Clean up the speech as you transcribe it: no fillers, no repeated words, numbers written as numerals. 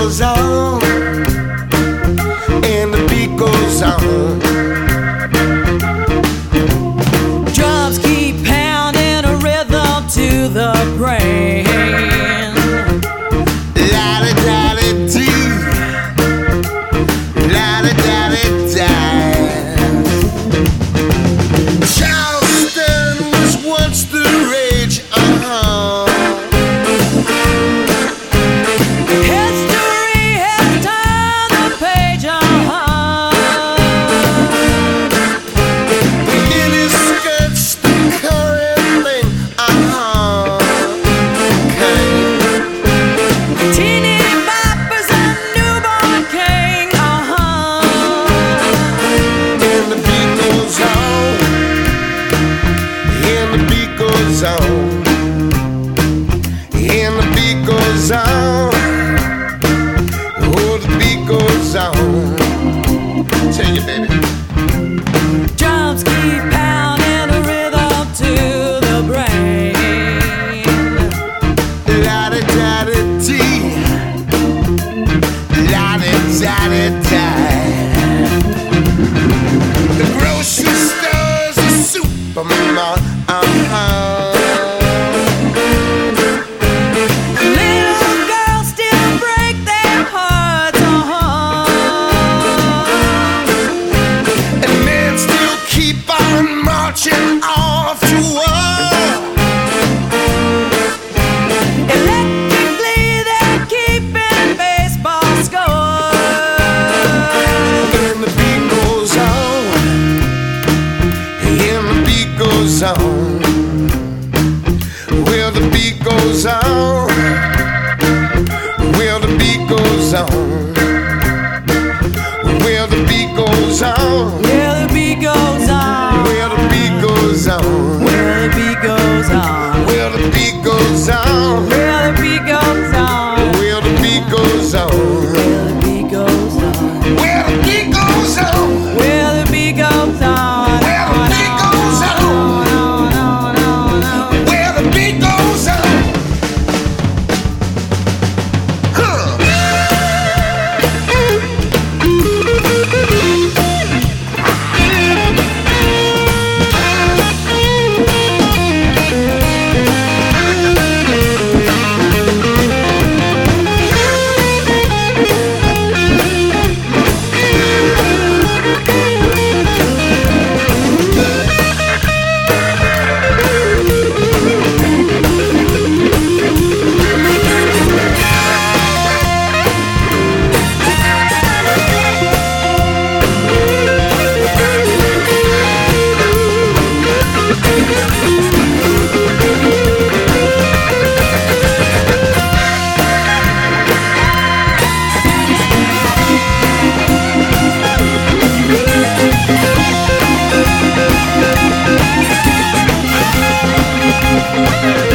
goes on, and the beat goes on. Drums keep pounding a rhythm to the brain. La-da-da-da-dee, la-da-da-da-da. Charleston was once the rage, History has turned the page, Mini skirts, the current thing, teeny boppers and newborn king, And the beat goes on, and the beat goes on, and the beat goes on. Oh, the beat goes on. Tell you, baby. Drums keep pounding a rhythm to the brain. La-da-da-da-dee, la-da-da-da-da. The grocery store's a supermarket. Little girls still break their hearts, And men still keep on marching off to war. Electrically they're keeping baseball score. And the beat goes on, and the beat goes on. Well, the beat goes on. Well, the beat goes on. Well, the beat goes on. Well, the beat goes on. Well, the beat goes on. Well, the beat goes on. Well, the beat goes on. Well, the beat goes on. Well, the beat goes on. Well, the beat goes on. Well, the beat goes on. Well, the beat goes on. Well, the beat goes on. Well, the beat goes on. Thank you.